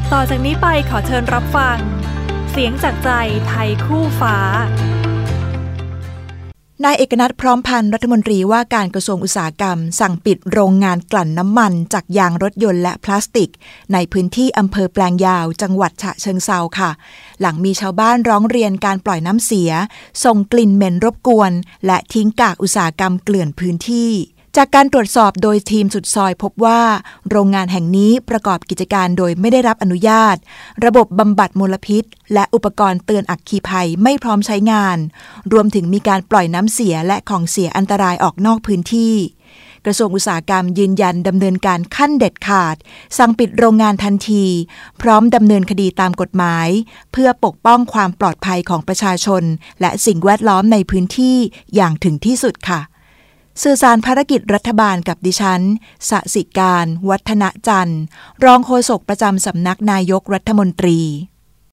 ต่อจากนี้ไปขอเชิญรับฟังเสียงจากใจไทยคู่ฟ้านายเอกนัท พร้อมพันธ์รัฐมนตรีว่าการกระทรวงอุตสาหกรรมสั่งปิดโรงงานกลั่นน้ำมันจากยางรถยนต์และพลาสติกในพื้นที่อำเภอแปลงยาวจังหวัดฉะเชิงเทราค่ะหลังมีชาวบ้านร้องเรียนการปล่อยน้ำเสียส่งกลิ่นเหม็นรบกวนและทิ้งกากอุตสาหกรรมเกลื่อนพื้นที่จากการตรวจสอบโดยทีมสุดซอยพบว่าโรงงานแห่งนี้ประกอบกิจการโดยไม่ได้รับอนุญาตระบบบำบัดมลพิษและอุปกรณ์เตือนอัคคีภัยไม่พร้อมใช้งานรวมถึงมีการปล่อยน้ำเสียและของเสียอันตรายออกนอกพื้นที่กระทรวงอุตสาหกรรมยืนยันดำเนินการขั้นเด็ดขาดสั่งปิดโรงงานทันทีพร้อมดำเนินคดีตามกฎหมายเพื่อปกป้องความปลอดภัยของประชาชนและสิ่งแวดล้อมในพื้นที่อย่างถึงที่สุดค่ะสื่อสารภารกิจรัฐบาลกับดิฉันสศิการวัฒนจันทร์รองโฆษกประจำสำนักนายกรัฐมนตรี